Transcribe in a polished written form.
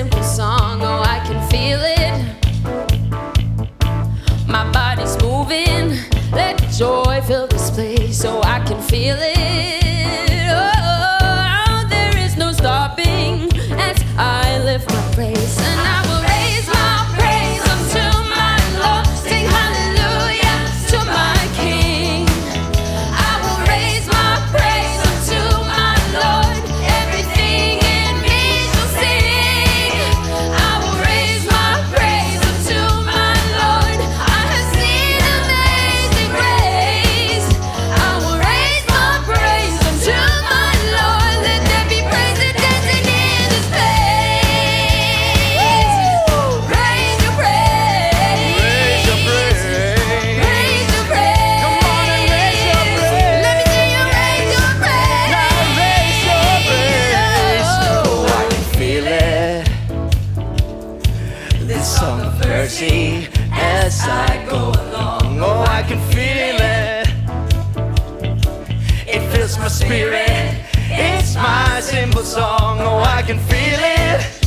simple song, oh, I can feel it. My body's moving, let joy fill this place, oh, I can feel it. Oh, there is no stopping as I lift my praise, and I will raise my praise unto my Lord. Sing hallelujah to my King. I will raise my praise unto my Lord. Everything in me shall sing. I will raise my praise unto my Lord. I have seen amazing grace. I will raise my praise unto my Lord. Let there be praise and dancing in this place. Raise your praise. Raise your praise. Raise your praise. Come on and raise your praise. Let me see you raise your praise. Now raise your praise. Oh, I can feel it. This song of mercy as I go along. Oh, I can feel it. It fills my spirit. It's my simple song. Oh, I can feel it.